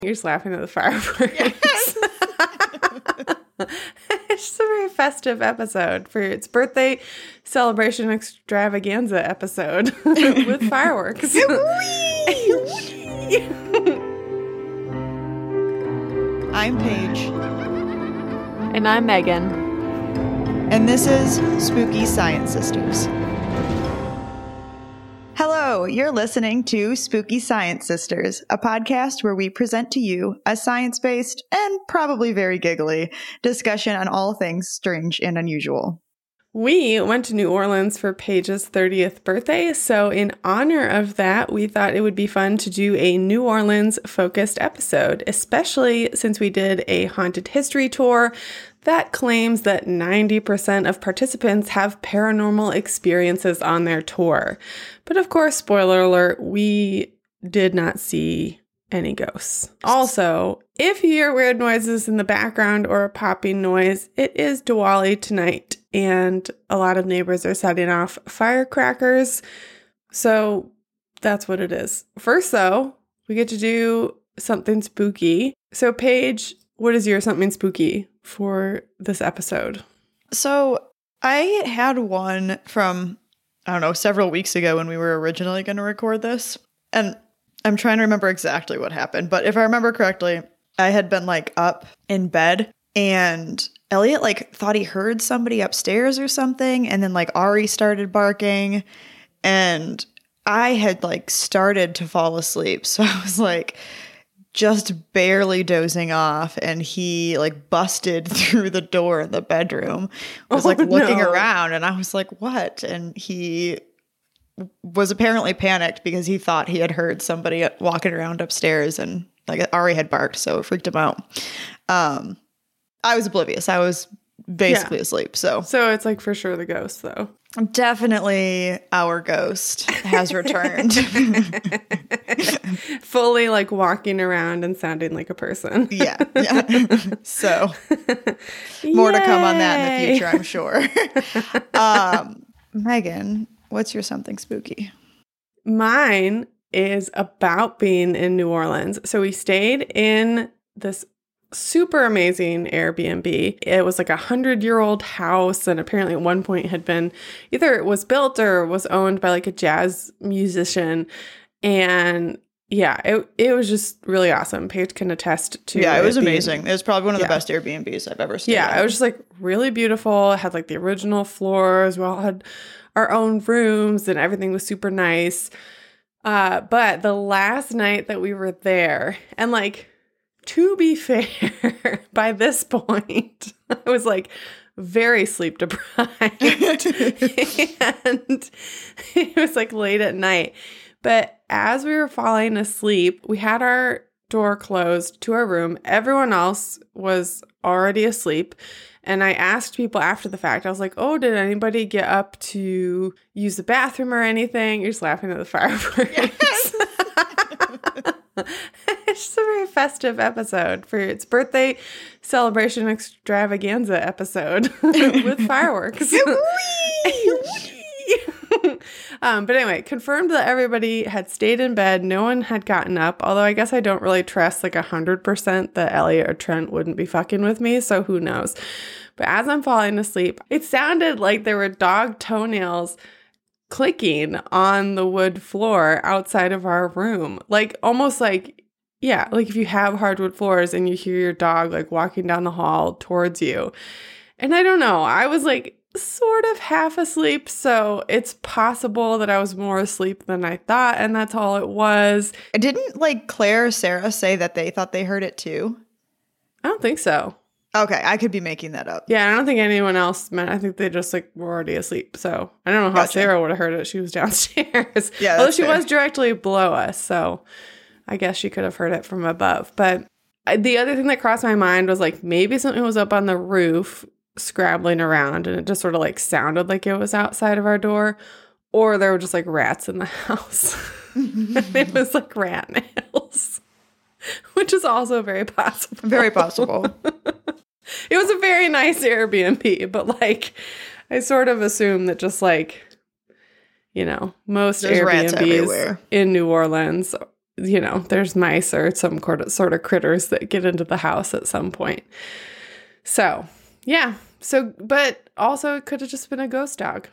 You're just laughing at the fireworks. Yes. It's just a very festive episode for its birthday celebration extravaganza episode with fireworks. I'm Paige. And I'm Megan. And this is Spooky Science Sisters. Hello, you're listening to Spooky Science Sisters, a podcast where we present to you a science-based and probably very giggly discussion on all things strange and unusual. We went to New Orleans for Paige's 30th birthday, so in honor of that, we thought it would be fun to do a New Orleans-focused episode, especially since we did a haunted history tour that claims that 90% of participants have paranormal experiences on their tour. But of course, spoiler alert, we did not see any ghosts. Also, if you hear weird noises in the background or a popping noise, it is Diwali tonight, and a lot of neighbors are setting off firecrackers. So that's what it is. First, though, we get to do something spooky. So Paige, what is your something spooky for this episode? So I had one from, I don't know, several weeks ago when we were originally going to record this. And I'm trying to remember exactly what happened. But if I remember correctly, I had been up in bed and Elliot thought he heard somebody upstairs or something. And then Ari started barking and I had started to fall asleep. So I was just barely dozing off, and he busted through the door in the bedroom. I was looking around, and I was like, what? And he was apparently panicked because he thought he had heard somebody walking around upstairs, and Ari had barked, so it freaked him out. I was oblivious. I was basically asleep. So it's for sure the ghost, though. Definitely our ghost has returned. Fully walking around and sounding like a person. Yeah. So more to come on that in the future, I'm sure. Megan, what's your something spooky? Mine is about being in New Orleans. So we stayed in this super amazing Airbnb. It was a 100-year-old house, and apparently at one point had been either it was built or was owned by a jazz musician. And yeah, it was just really awesome. Paige can attest to it was amazing. It was probably one of the best Airbnbs I've ever stayed at. It was just really beautiful. It had the original floors. We all had our own rooms and everything was super nice. But the last night that we were there, and to be fair, by this point, I was very sleep deprived. And it was late at night. But as we were falling asleep, we had our door closed to our room. Everyone else was already asleep. And I asked people after the fact, I was like, oh, did anybody get up to use the bathroom or anything? You're just laughing at the fireworks. Yes. It's just a very festive episode for its birthday celebration extravaganza episode with fireworks. But anyway, confirmed that everybody had stayed in bed. No one had gotten up, although I guess I don't really trust 100% that Elliot or Trent wouldn't be fucking with me, so who knows. But as I'm falling asleep, it sounded like there were dog toenails clicking on the wood floor outside of our room. Almost if you have hardwood floors and you hear your dog walking down the hall towards you. And I don't know, I was sort of half asleep, so it's possible that I was more asleep than I thought, and that's all it was. Didn't Claire or Sarah say that they thought they heard it too? I don't think so. Okay, I could be making that up. Yeah, I don't think anyone else meant. I think they just were already asleep. So I don't know how Sarah would have heard it. She was downstairs. Yeah, although she was directly below us, so I guess she could have heard it from above. But the other thing that crossed my mind was maybe something was up on the roof scrabbling around, and it just sort of sounded like it was outside of our door, or there were just rats in the house. It was rat nails, which is also very possible. Very possible. It was a very nice Airbnb, but I sort of assume that just most There's Airbnbs in New Orleans there's mice or some sort of critters that get into the house at some point. So, yeah. So, but also it could have just been a ghost dog.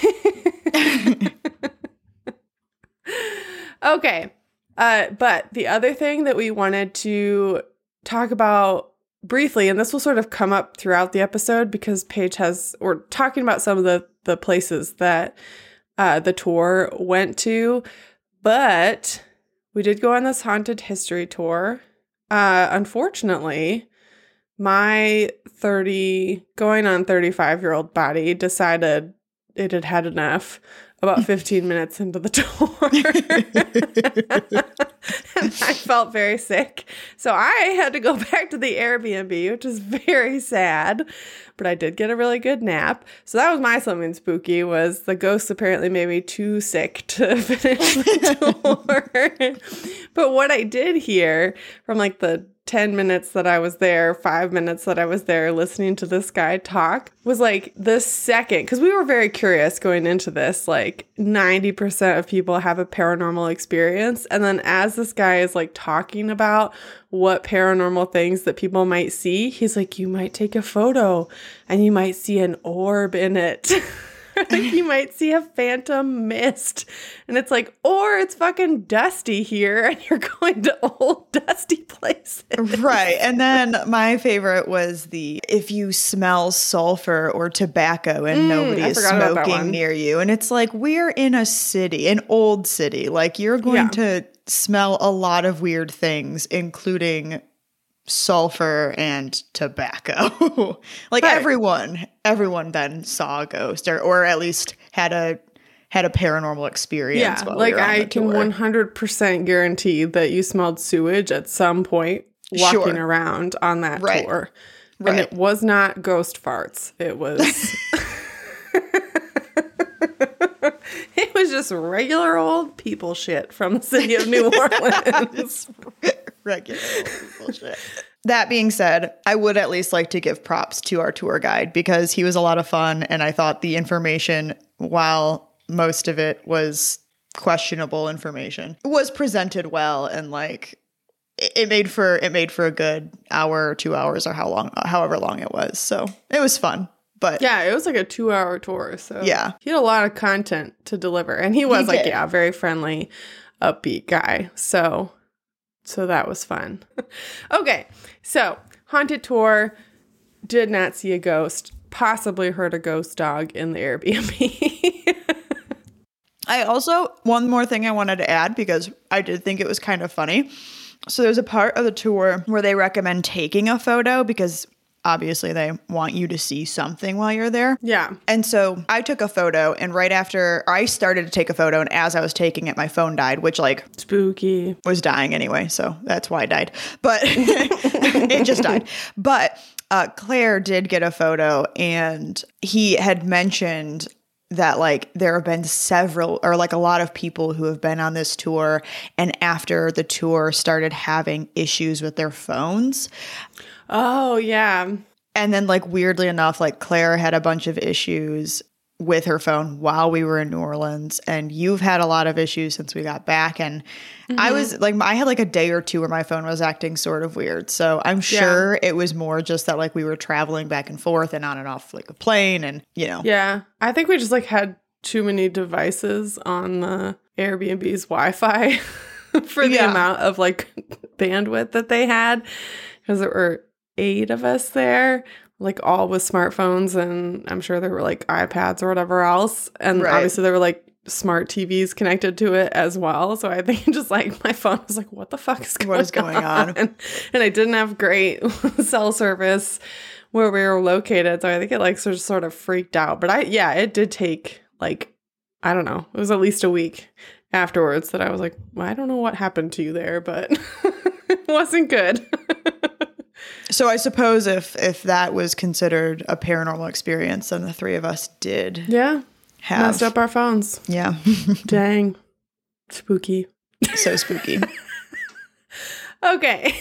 Okay. But the other thing that we wanted to talk about briefly, and this will sort of come up throughout the episode because Paige we're talking about some of the places that the tour went to, but we did go on this haunted history tour. Unfortunately, my going on 35-year-old body decided it had had enough about 15 minutes into the tour. And I felt very sick. So I had to go back to the Airbnb, which is very sad. But I did get a really good nap. So that was my something spooky, was the ghosts apparently made me too sick to finish the tour. But what I did hear from like the 10 minutes that I was there, 5 minutes that I was there listening to this guy talk was like the second, because we were very curious going into this, like 90% of people have a paranormal experience. And then as this guy is like talking about what paranormal things that people might see, he's like, you might take a photo and you might see an orb in it. Like you might see a phantom mist. And it's like, or it's fucking dusty here and you're going to old dusty places. Right. And then my favorite was if you smell sulfur or tobacco and nobody is smoking near you. And it's like, we're in a city, an old city. Like you're going to smell a lot of weird things, including sulfur and tobacco. Like everyone then saw a ghost or at least had a paranormal experience. Yeah, like I can 100% guarantee that you smelled sewage at some point walking around on that tour. Right. And it was not ghost farts. It was it was just regular old people shit from the city of New Orleans. Regular old people shit. That being said, I would at least like to give props to our tour guide because he was a lot of fun. And I thought the information, while most of it was questionable information, was presented well. And like it made for a good hour or 2 hours or however long it was. So it was fun. But yeah, it was like a 2-hour tour. So yeah, he had a lot of content to deliver. And he was very friendly, upbeat guy. So that was fun. Okay, so haunted tour, did not see a ghost, possibly heard a ghost dog in the Airbnb. I also, one more thing I wanted to add because I did think it was kind of funny. So there's a part of the tour where they recommend taking a photo because obviously they want you to see something while you're there. Yeah. And so I took a photo and right after I started to take a photo and as I was taking it, my phone died, which like spooky was dying anyway. So that's why it died. But it just died. But Claire did get a photo and he had mentioned that like there have been several or like a lot of people who have been on this tour and after the tour started having issues with their phones. Oh, yeah. And then like weirdly enough, like Claire had a bunch of issues with her phone while we were in New Orleans and you've had a lot of issues since we got back. And I was like, I had like a day or two where my phone was acting sort of weird. So I'm sure it was more just that like we were traveling back and forth and on and off like a plane and, you know. Yeah. I think we just like had too many devices on the Airbnb's Wi-Fi for the amount of like bandwidth that they had because there were 8 of us there, like all with smartphones, and I'm sure there were like iPads or whatever else. And obviously there were like smart TVs connected to it as well. So I think just like my phone was like, what the fuck is going on? And I didn't have great cell service where we were located. So I think it like sort of freaked out. But it did take like, I don't know, it was at least a week afterwards that I was like, well, I don't know what happened to you there, but it wasn't good. So I suppose if that was considered a paranormal experience, then the 3 of us did. Yeah. Messed up our phones. Yeah. Dang. Spooky. So spooky. Okay.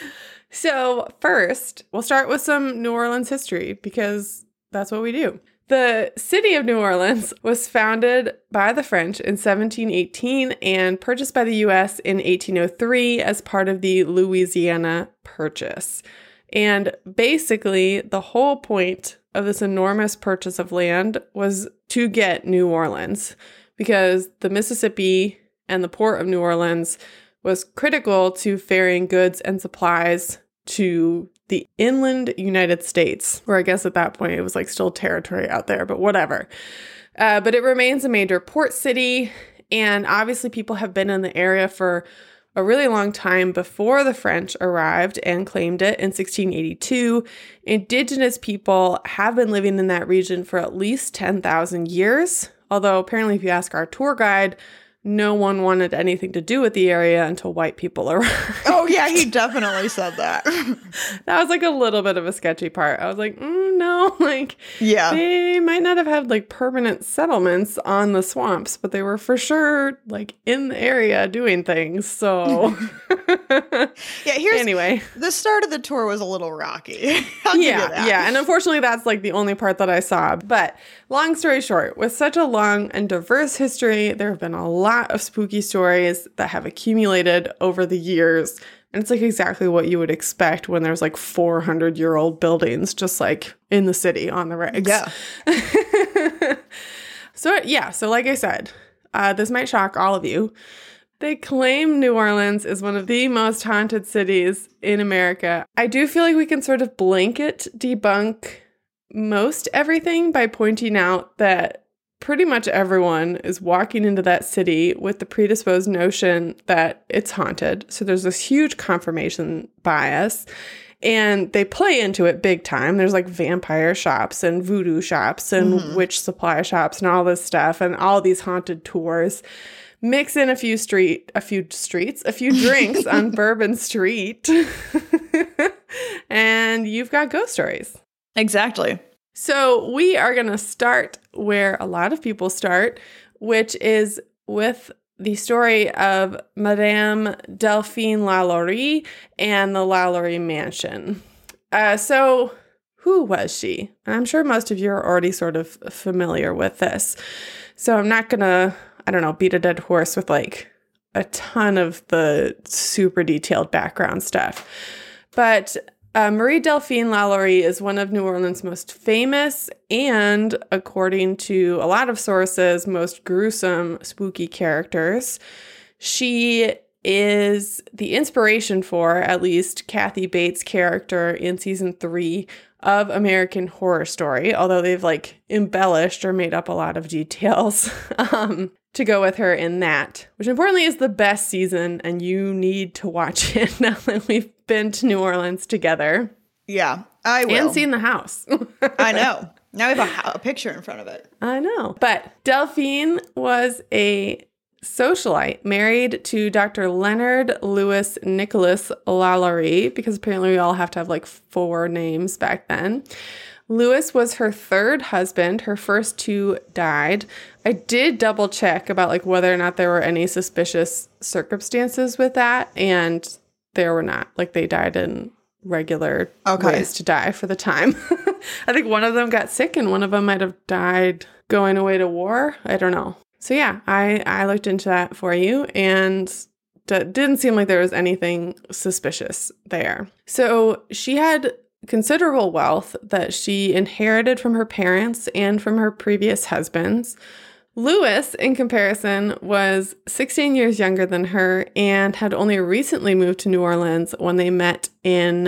So first, we'll start with some New Orleans history because that's what we do. The city of New Orleans was founded by the French in 1718 and purchased by the U.S. in 1803 as part of the Louisiana Purchase. And basically, the whole point of this enormous purchase of land was to get New Orleans, because the Mississippi and the port of New Orleans was critical to ferrying goods and supplies to the inland United States, or I guess at that point it was like still territory out there, but whatever. But it remains a major port city, and obviously people have been in the area for a really long time before the French arrived and claimed it in 1682. Indigenous people have been living in that region for at least 10,000 years, although apparently if you ask our tour guide, no one wanted anything to do with the area until white people arrived. Oh, yeah, he definitely said that. That was like a little bit of a sketchy part. I was like, no, like, yeah, they might not have had like permanent settlements on the swamps, but they were for sure like in the area doing things. So, yeah, anyway, the start of the tour was a little rocky. I'll give you that. Yeah. And unfortunately, that's like the only part that I saw. But long story short, with such a long and diverse history, there have been a lot of spooky stories that have accumulated over the years. And it's like exactly what you would expect when there's like 400-year-old buildings just like in the city on the regs. Yeah. So like I said, this might shock all of you. They claim New Orleans is one of the most haunted cities in America. I do feel like we can sort of blanket debunk most everything by pointing out that pretty much everyone is walking into that city with the predisposed notion that it's haunted. So there's this huge confirmation bias, and they play into it big time. There's like vampire shops and voodoo shops and witch supply shops and all this stuff, and all these haunted tours. Mix in a few drinks on Bourbon Street, and you've got ghost stories. Exactly. So we are going to start where a lot of people start, which is with the story of Madame Delphine Lalaurie and the Lalaurie Mansion. So who was she? And I'm sure most of you are already sort of familiar with this. So I'm not going to, beat a dead horse with like a ton of the super detailed background stuff. But Marie Delphine Lalaurie is one of New Orleans' most famous and, according to a lot of sources, most gruesome, spooky characters. She is the inspiration for, at least, Kathy Bates' character in season 3 of American Horror Story, although they've like embellished or made up a lot of details to go with her in that, which importantly is the best season, and you need to watch it now that we've been to New Orleans together. Yeah, I will. And seen the house. I know. Now we have a picture in front of it. I know. But Delphine was a socialite married to Dr. Leonard Louis Nicholas Lalaurie, because apparently we all have to have like 4 names back then. Louis was her third husband. Her first 2 died. I did double check about like whether or not there were any suspicious circumstances with that, and there were not. Like they died in regular ways to die for the time. I think one of them got sick and one of them might have died going away to war. I don't know. So yeah, I looked into that for you, and didn't seem like there was anything suspicious there. So she had considerable wealth that she inherited from her parents and from her previous husbands. Louis, in comparison, was 16 years younger than her and had only recently moved to New Orleans when they met in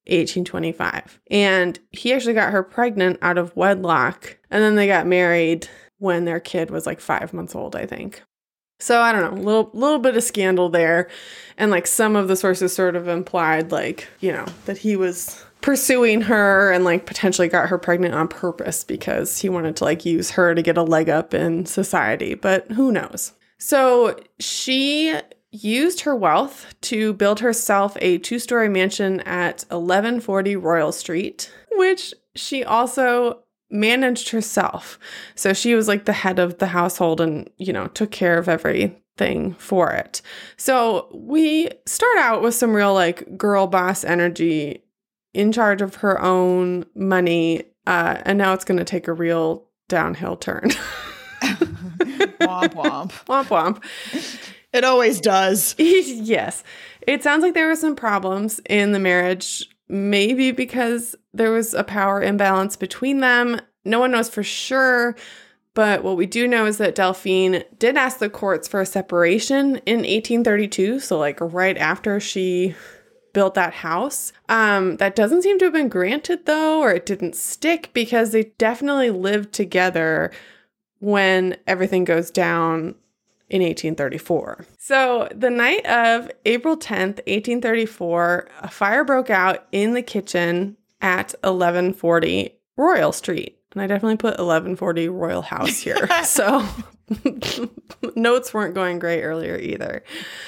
1825. And he actually got her pregnant out of wedlock, and then they got married when their kid was like 5 months old, I think. So I don't know, little bit of scandal there. And like some of the sources sort of implied like, that he was pursuing her and like potentially got her pregnant on purpose because he wanted to like use her to get a leg up in society, but who knows? So she used her wealth to build herself a 2-story mansion at 1140 Royal Street, which she also managed herself. So she was like the head of the household and, took care of everything for it. So we start out with some real like girl boss energy, in charge of her own money, and now it's going to take a real downhill turn. Womp womp. Womp womp. It always does. Yes. It sounds like there were some problems in the marriage, maybe because there was a power imbalance between them. No one knows for sure, but what we do know is that Delphine did ask the courts for a separation in 1832, so like right after she built that house. That doesn't seem to have been granted though, or it didn't stick because they definitely lived together when everything goes down in 1834. So the night of April 10th, 1834, a fire broke out in the kitchen at 1140 Royal Street. And I definitely put 1140 Royal House here. So notes weren't going great earlier either.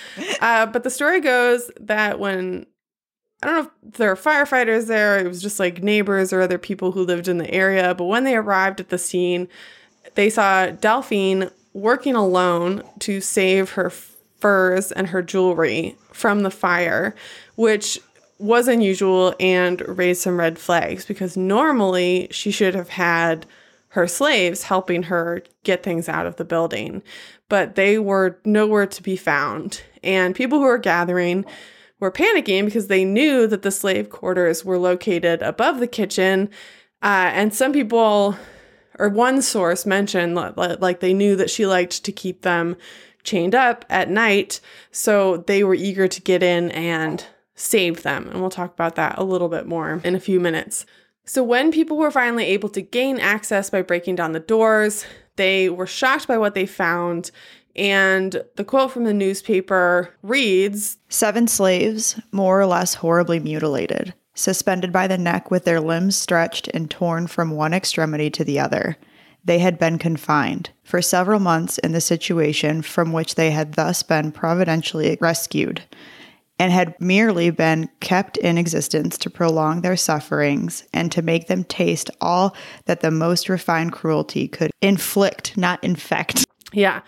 But the story goes that when, I don't know if there were firefighters there, it was just like neighbors or other people who lived in the area. But when they arrived at the scene, they saw Delphine working alone to save her furs and her jewelry from the fire, which was unusual and raised some red flags because normally she should have had her slaves helping her get things out of the building, but they were nowhere to be found. And people who were gathering were panicking because they knew that the slave quarters were located above the kitchen. And some people, or one source mentioned like they knew that she liked to keep them chained up at night. So they were eager to get in and save them. And we'll talk about that a little bit more in a few minutes. So when people were finally able to gain access by breaking down the doors, they were shocked by what they found. And the quote from the newspaper reads, 7 slaves, more or less horribly mutilated, suspended by the neck with their limbs stretched and torn from one extremity to the other. They had been confined for several months in the situation from which they had thus been providentially rescued, and had merely been kept in existence to prolong their sufferings and to make them taste all that the most refined cruelty could inflict, not infect. Yeah.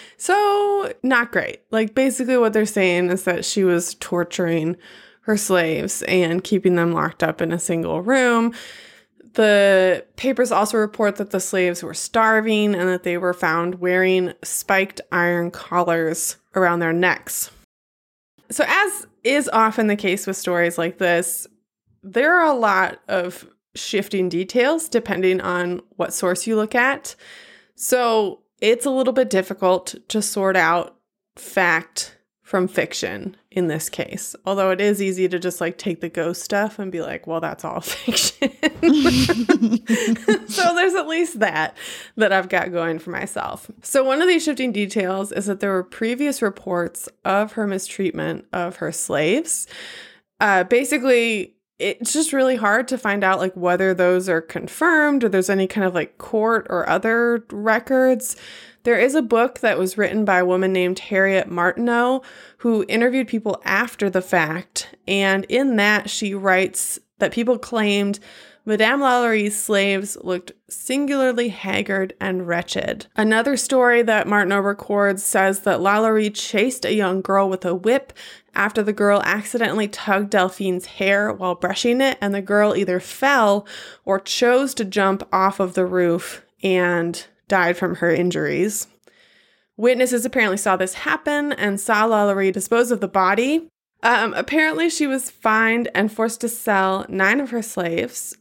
So not great. Like basically what they're saying is that she was torturing her slaves and keeping them locked up in a single room. The papers also report that the slaves were starving and that they were found wearing spiked iron collars around their necks. So as is often the case with stories like this, there are a lot of shifting details depending on what source you look at. So it's a little bit difficult to sort out fact from fiction in this case. Although it is easy to just like take the ghost stuff and be like, well, that's all fiction. So there's at least that I've got going for myself. So one of these shifting details is that there were previous reports of her mistreatment of her slaves. Basically, it's just really hard to find out like whether those are confirmed or there's any kind of like court or other records. There is a book that was written by a woman named Harriet Martineau who interviewed people after the fact. And in that, she writes that people claimed Madame Lalaurie's slaves looked singularly haggard and wretched. Another story that Martineau records says that Lalaurie chased a young girl with a whip after the girl accidentally tugged Delphine's hair while brushing it, and the girl either fell or chose to jump off of the roof and died from her injuries. Witnesses apparently saw this happen and saw Lalaurie dispose of the body. Apparently she was fined and forced to sell 9 of her slaves,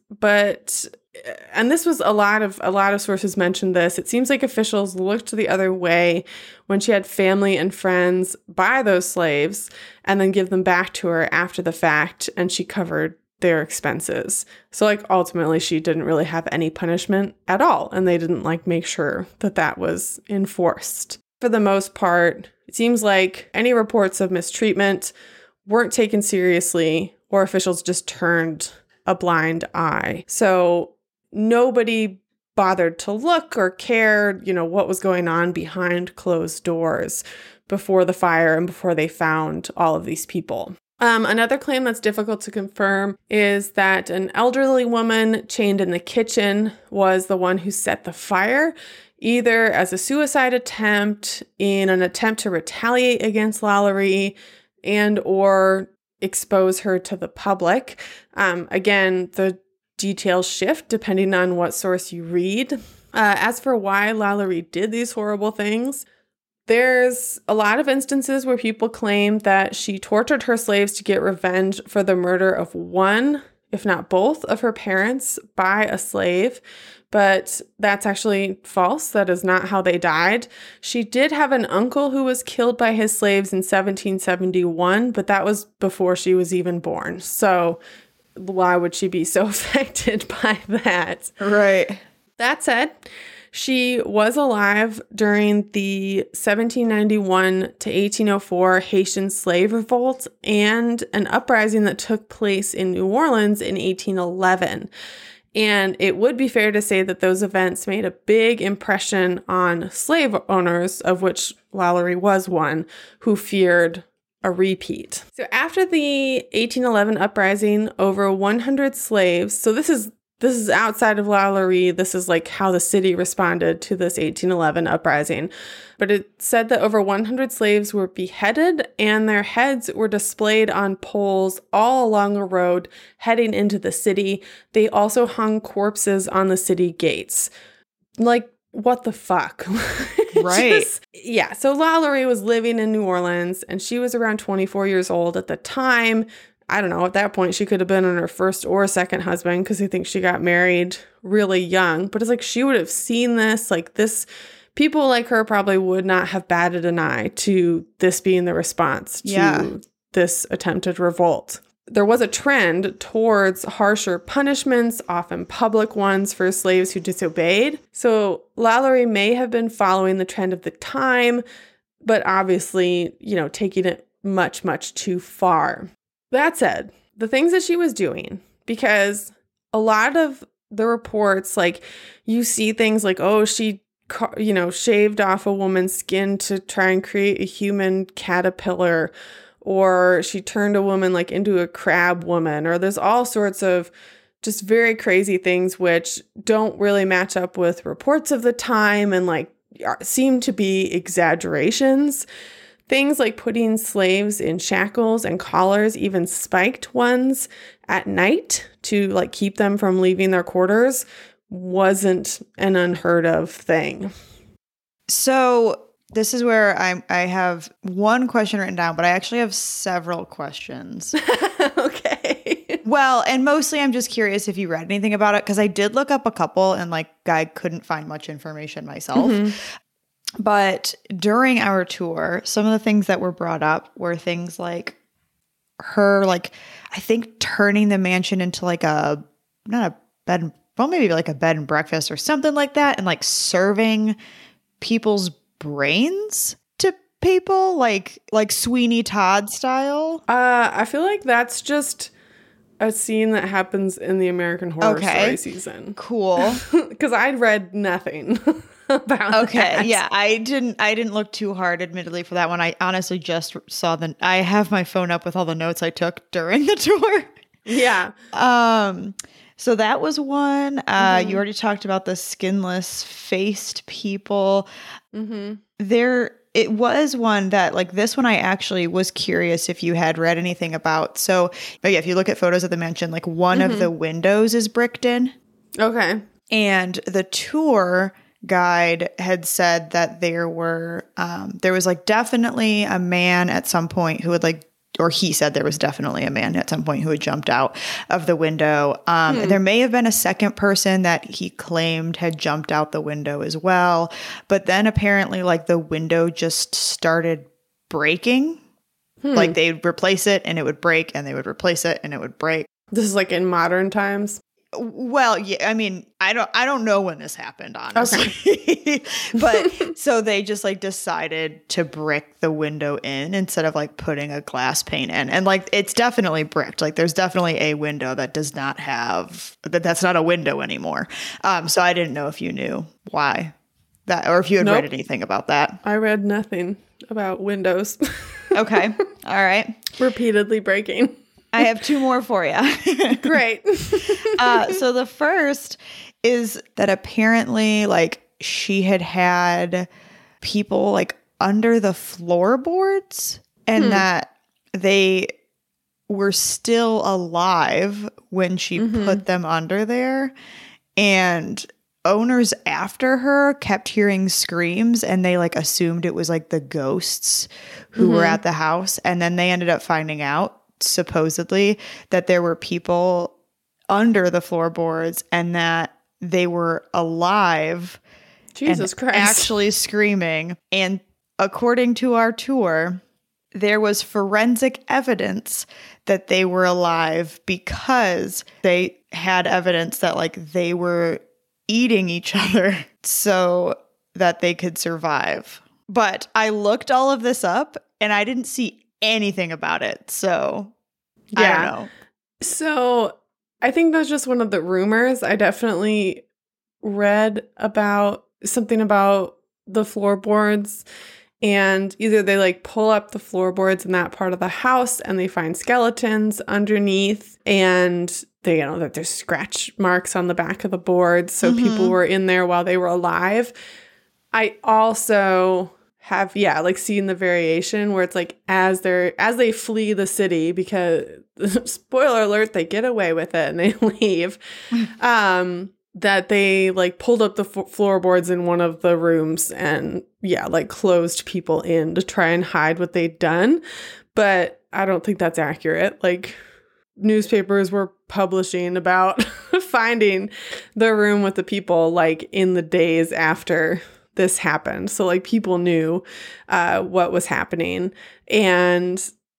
and this was a lot of sources mentioned this. It seems like officials looked the other way when she had family and friends buy those slaves and then give them back to her after the fact, and she covered their expenses. So like ultimately she didn't really have any punishment at all, and they didn't like make sure that was enforced. For the most part, it seems like any reports of mistreatment weren't taken seriously, or officials just turned a blind eye. So nobody bothered to look or care, what was going on behind closed doors before the fire and before they found all of these people. Another claim that's difficult to confirm is that an elderly woman chained in the kitchen was the one who set the fire, either as a suicide attempt, in an attempt to retaliate against Lalaurie, and or expose her to the public. Again, the details shift depending on what source you read. As for why Lalaurie did these horrible things, there's a lot of instances where people claim that she tortured her slaves to get revenge for the murder of one, if not both, of her parents by a slave. But that's actually false. That is not how they died. She did have an uncle who was killed by his slaves in 1771, but that was before she was even born. So why would she be so affected by that? Right. That said, she was alive during the 1791 to 1804 Haitian slave revolt and an uprising that took place in New Orleans in 1811. And it would be fair to say that those events made a big impression on slave owners, of which Lalaurie was one, who feared a repeat. So after the 1811 uprising, over 100 slaves, so this is outside of Lalaurie. This is like how the city responded to this 1811 uprising. But it said that over 100 slaves were beheaded and their heads were displayed on poles all along a road heading into the city. They also hung corpses on the city gates. Like, what the fuck? Right. Yeah. So Lalaurie was living in New Orleans and she was around 24 years old at the time. I don't know, at that point, she could have been on her first or second husband because I think she got married really young. But it's like she would have seen this, like this, people like her probably would not have batted an eye to this being the response to this attempted revolt. There was a trend towards harsher punishments, often public ones, for slaves who disobeyed. So Lalaurie may have been following the trend of the time, but obviously, taking it much, much too far. That said, the things that she was doing, because a lot of the reports, like you see things like, oh, she, shaved off a woman's skin to try and create a human caterpillar, or she turned a woman like into a crab woman, or there's all sorts of just very crazy things which don't really match up with reports of the time and like seem to be exaggerations. Things like putting slaves in shackles and collars, even spiked ones at night to like keep them from leaving their quarters, wasn't an unheard of thing. So this is where I have one question written down, but I actually have several questions. Okay. Well, and mostly I'm just curious if you read anything about it, because I did look up a couple and like I couldn't find much information myself. Mm-hmm. But during our tour, some of the things that were brought up were things like her, like, I think turning the mansion into like maybe like a bed and breakfast or something like that. And like serving people's brains to people like Sweeney Todd style. I feel like that's just a scene that happens in the American Horror Story season. Cool. Because I'd read nothing about that. Yeah, I didn't look too hard, admittedly, for that one. I honestly just saw I have my phone up with all the notes I took during the tour. Yeah. So that was one. Mm-hmm. You already talked about the skinless faced people. Mm-hmm. It was one that, like, this one I actually was curious if you had read anything about. So, but yeah, if you look at photos of the mansion, like one of the windows is bricked in. Okay. And the tour guide had said that there was like definitely a man at some point who had or he said there was definitely a man at some point who had jumped out of the window. There may have been a second person that he claimed had jumped out the window as well. But then apparently like the window just started breaking. Like they'd replace it and it would break, and they would replace it and it would break. This is like in modern times. Well, yeah, I mean, I don't know when this happened, honestly. Okay. But so they just like decided to brick the window in instead of like putting a glass pane in. And like it's definitely bricked. Like there's definitely a window that does not have that's not a window anymore. So I didn't know if you knew why that, or if you had read anything about that. I read nothing about windows. Okay. All right. Repeatedly breaking. I have two more for you. Great. So the first is that apparently like she had people like under the floorboards and that they were still alive when she put them under there. And owners after her kept hearing screams, and they like assumed it was like the ghosts who were at the house. And then they ended up finding out, supposedly, that there were people under the floorboards and that they were alive. Jesus Christ. Actually screaming. And according to our tour, there was forensic evidence that they were alive because they had evidence that like they were eating each other so that they could survive. But I looked all of this up and I didn't see anything about it. So I don't know. So I think that's just one of the rumors. I definitely read about something about the floorboards, and either they like pull up the floorboards in that part of the house and they find skeletons underneath, and they, you know, that there's scratch marks on the back of the boards. So people were in there while they were alive. I also have, like seen the variation where it's like as they flee the city, because spoiler alert, they get away with it and they leave. That they like pulled up the floorboards in one of the rooms and like closed people in to try and hide what they'd done. But I don't think that's accurate. Like newspapers were publishing about finding the room with the people like in the days after this happened. So like people knew what was happening. And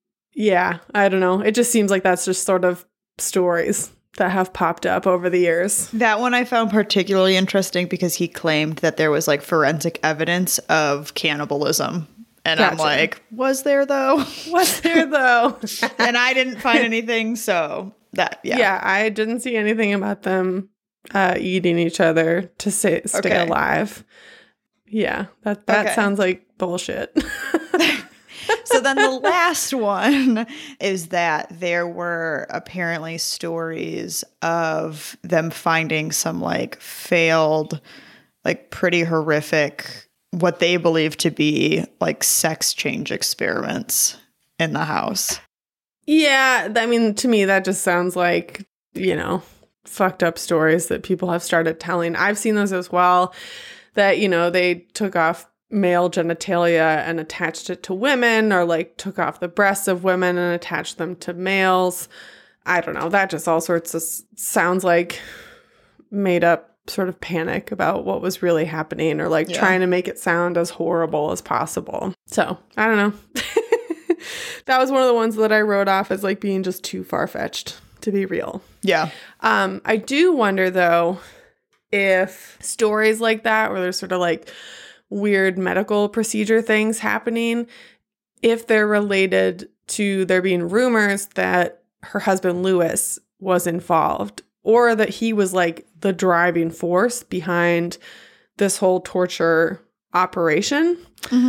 I don't know. It just seems like that's just sort of stories that have popped up over the years. That one I found particularly interesting because he claimed that there was like forensic evidence of cannibalism. And I'm like, was there though? Was there though? And I didn't find anything. So that, Yeah, I didn't see anything about them eating each other to stay alive. Yeah, that sounds like bullshit. So then the last one is that there were apparently stories of them finding some like failed, like pretty horrific, what they believe to be like sex change experiments in the house. Yeah, I mean, to me, that just sounds like, you know, fucked up stories that people have started telling. I've seen those as well, that, you know, they took off male genitalia and attached it to women, or like took off the breasts of women and attached them to males. I don't know. That just all sorts of sounds like made up sort of panic about what was really happening, or like trying to make it sound as horrible as possible. So I don't know. That was one of the ones that I wrote off as like being just too far-fetched to be real. Yeah. I do wonder though, if stories like that, where there's sort of like weird medical procedure things happening, if they're related to there being rumors that her husband Lewis was involved, or that he was like the driving force behind this whole torture operation.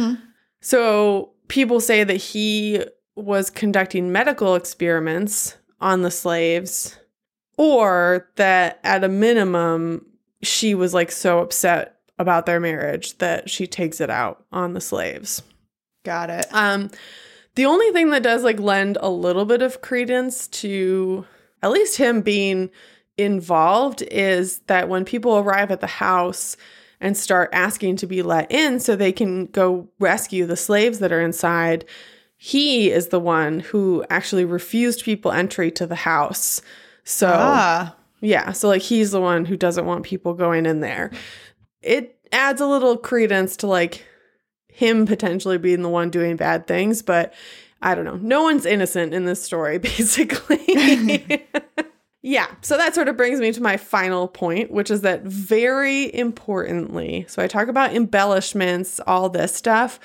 So people say that he was conducting medical experiments on the slaves, or that at a minimum she was like so upset about their marriage that she takes it out on the slaves. Got it. The only thing that does like lend a little bit of credence to at least him being involved is that when people arrive at the house and start asking to be let in so they can go rescue the slaves that are inside, he is the one who actually refused people entry to the house. So so like he's the one who doesn't want people going in there. It adds a little credence to like him potentially being the one doing bad things, but I don't know. No one's innocent in this story, basically. Yeah. So that sort of brings me to my final point, which is that very importantly, so I talk about embellishments, all this stuff.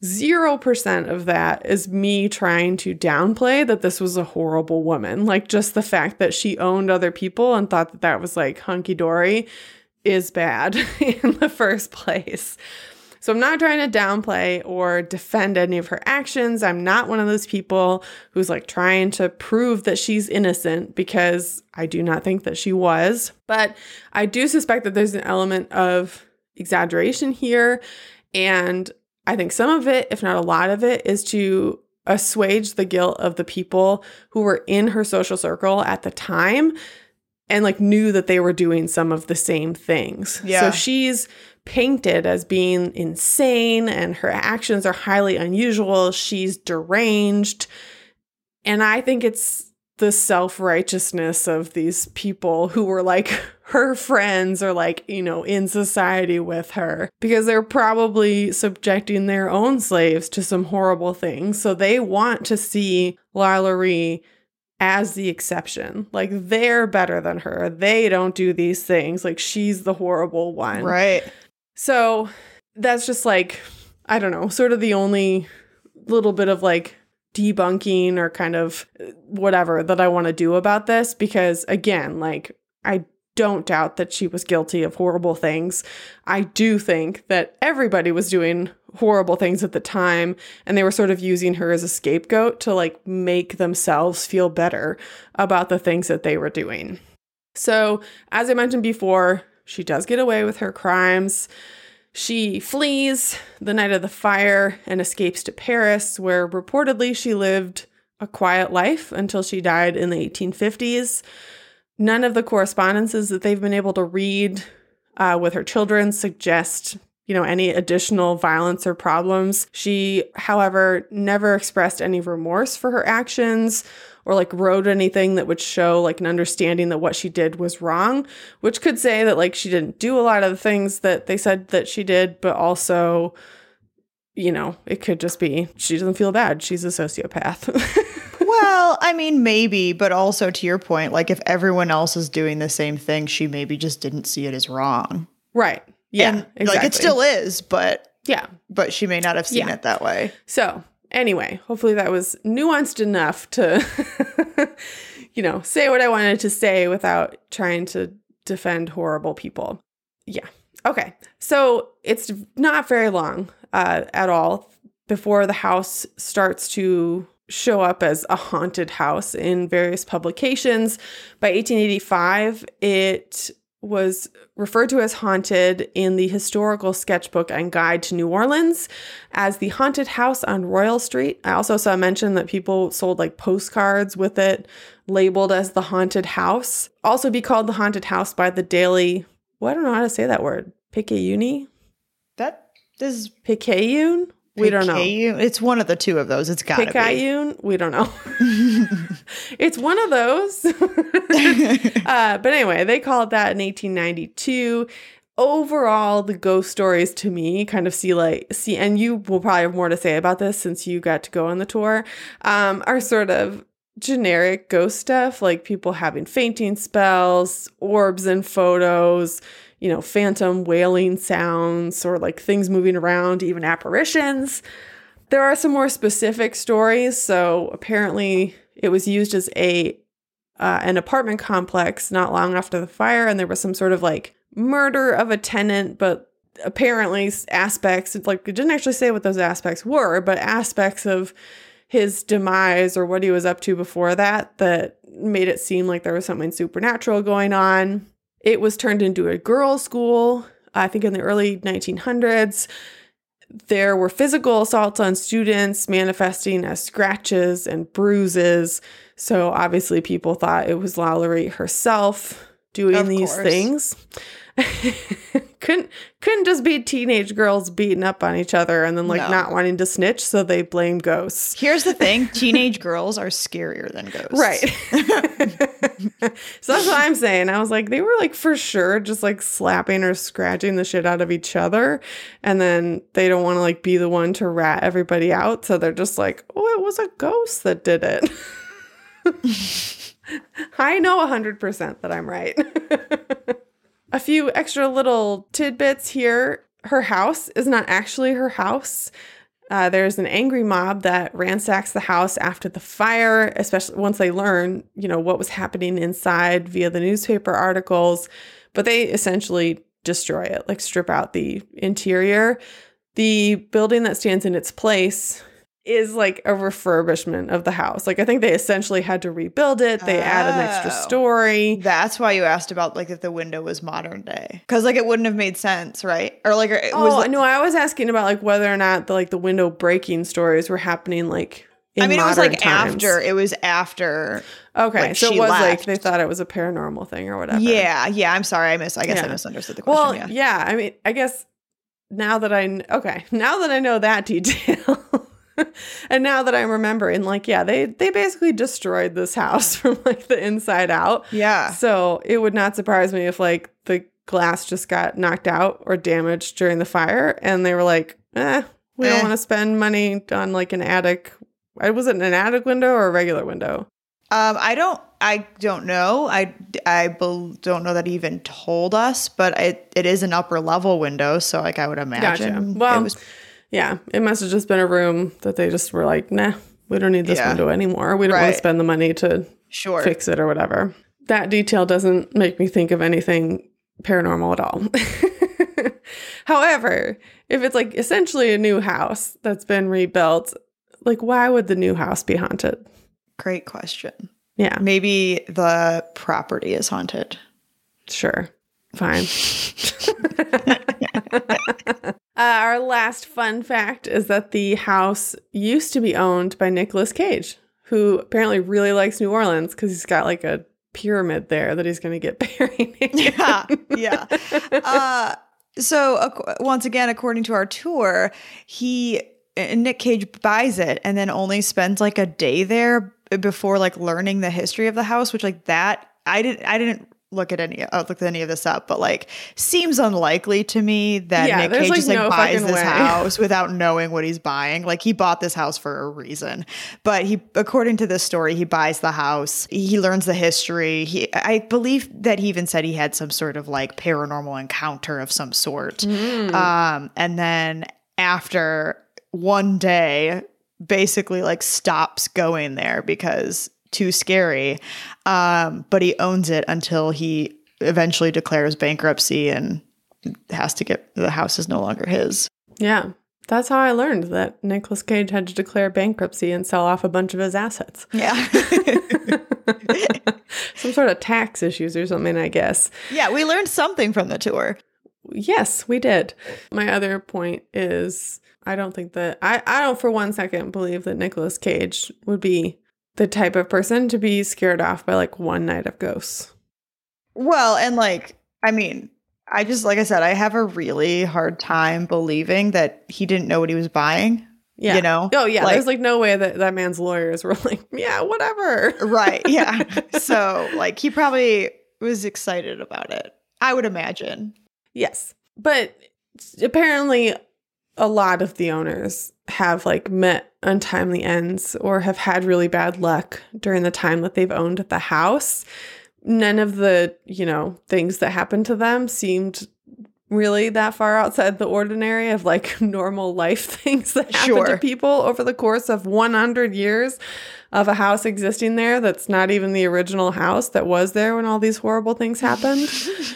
0% of that is me trying to downplay that this was a horrible woman. Like just the fact that she owned other people and thought that that was like hunky-dory is bad in the first place. So I'm not trying to downplay or defend any of her actions. I'm not one of those people who's like trying to prove that she's innocent, because I do not think that she was. But I do suspect that there's an element of exaggeration here. And I think some of it, if not a lot of it, is to assuage the guilt of the people who were in her social circle at the time. and like knew that they were doing some of the same things. Yeah. So she's painted as being insane and her actions are highly unusual. She's deranged. And I think it's the self-righteousness of these people who were like her friends or like, you know, in society with her, because they're probably subjecting their own slaves to some horrible things. So they want to see Lalaurie as the exception. Like, they're better than her. They don't do these things. Like, she's the horrible one. Right. So that's just like, I don't know, sort of the only little bit of like debunking or kind of whatever that I want to do about this, because again, like, I don't doubt that she was guilty of horrible things. I do think that everybody was doing horrible things at the time, and they were sort of using her as a scapegoat to like make themselves feel better about the things that they were doing. So, as I mentioned before, she does get away with her crimes. She flees the night of the fire and escapes to Paris, where reportedly she lived a quiet life until she died in the 1850s. None of the correspondences that they've been able to read with her children suggest, you know, any additional violence or problems. She, however, never expressed any remorse for her actions or like wrote anything that would show like an understanding that what she did was wrong, which could say that like she didn't do a lot of the things that they said that she did, but also, you know, it could just be she doesn't feel bad. She's a sociopath. Well, I mean, maybe, but also to your point, like if everyone else is doing the same thing, she maybe just didn't see it as wrong. Right. Yeah, and, exactly. Like it still is, but yeah, but she may not have seen it that way. So anyway, hopefully that was nuanced enough to, you know, say what I wanted to say without trying to defend horrible people. Yeah. Okay. So it's not very long at all before the house starts to show up as a haunted house in various publications. By 1885, it was referred to as haunted in the Historical Sketchbook and Guide to New Orleans as the Haunted House on Royal Street. I also saw mention that people sold like postcards with it labeled as the haunted house. Also be called the haunted house by the Daily, well, I don't know how to say that word. Picayune? That is Picayune? We don't know. It's one of the two of those. It's got to be. Picayune? We don't know. It's one of those. But anyway, they called that in 1892. Overall, the ghost stories to me kind of see, and you will probably have more to say about this since you got to go on the tour, are sort of generic ghost stuff, like people having fainting spells, orbs in photos, you know, phantom wailing sounds, or like things moving around, even apparitions. There are some more specific stories. So apparently it was used as an apartment complex not long after the fire, and there was some sort of like murder of a tenant, but apparently aspects, like it didn't actually say what those aspects were, but aspects of his demise or what he was up to before that made it seem like there was something supernatural going on. It was turned into a girls' school, I think in the early 1900s. There were physical assaults on students manifesting as scratches and bruises. So obviously people thought it was Lalaurie herself doing these things. Couldn't just be teenage girls beating up on each other and then not wanting to snitch, so they blame ghosts. Here's the thing, teenage girls are scarier than ghosts. Right. So that's what I'm saying. I was like, they were like for sure just like slapping or scratching the shit out of each other, and then they don't want to like be the one to rat everybody out, so they're just like, oh, it was a ghost that did it. I know 100% that I'm right. A few extra little tidbits here. Her house is not actually her house. There's an angry mob that ransacks the house after the fire, especially once they learn, you know, what was happening inside via the newspaper articles. But they essentially destroy it, like strip out the interior. The building that stands in its place is like a refurbishment of the house. Like I think they essentially had to rebuild it. They add an extra story. That's why you asked about like if the window was modern day, because like it wouldn't have made sense, right? Or like no, I was asking about like whether or not the window breaking stories were happening like in I mean, it was modern like times. after. It was after. Okay, like, so she it was like left. they thought it was a paranormal thing or whatever. Yeah. I'm sorry. I guess I Yeah. misunderstood the question. Well, I mean, I guess now that now that I know that detail, and now that I'm remembering, like, yeah, they basically destroyed this house from like the inside out. Yeah. So it would not surprise me if like the glass just got knocked out or damaged during the fire, and they were like, we don't want to spend money on like an attic. Was it an attic window or a regular window? I don't know. Don't know that he even told us, but it is an upper level window. So like I would imagine. Gotcha. Well, it must have just been a room that they just were like, nah, we don't need this window anymore. We don't want to spend the money to fix it or whatever. That detail doesn't make me think of anything paranormal at all. However, if it's like essentially a new house that's been rebuilt, like why would the new house be haunted? Great question. Yeah. Maybe the property is haunted. Sure. Fine. Our last fun fact is that the house used to be owned by Nicolas Cage, who apparently really likes New Orleans because he's got like a pyramid there that he's going to get buried in. Yeah. So once again, according to our tour, Nick Cage buys it and then only spends like a day there before like learning the history of the house, which like that I didn't look at any of this up, but like seems unlikely to me that Nick Cage just like buys this house without knowing what he's buying. Like he bought this house for a reason, but according to this story, he buys the house, he learns the history. I believe that he even said he had some sort of like paranormal encounter of some sort. And then after one day basically like stops going there because too scary. But he owns it until he eventually declares bankruptcy and the house is no longer his. Yeah. That's how I learned that Nicolas Cage had to declare bankruptcy and sell off a bunch of his assets. Yeah. Some sort of tax issues or something, I guess. Yeah, we learned something from the tour. Yes, we did. My other point is I don't for 1 second believe that Nicolas Cage would be the type of person to be scared off by like one night of ghosts. Well, and like, I mean, like I said, I have a really hard time believing that he didn't know what he was buying. Yeah. You know? Oh, yeah. Like, there's like no way that man's lawyers were like, yeah, whatever. Right. Yeah. So like he probably was excited about it, I would imagine. Yes. But apparently a lot of the owners have like met untimely ends or have had really bad luck during the time that they've owned the house. None of the, things that happened to them seemed really that far outside the ordinary of like normal life things that happen to people over the course of 100 years of a house existing there that's not even the original house that was there when all these horrible things happened.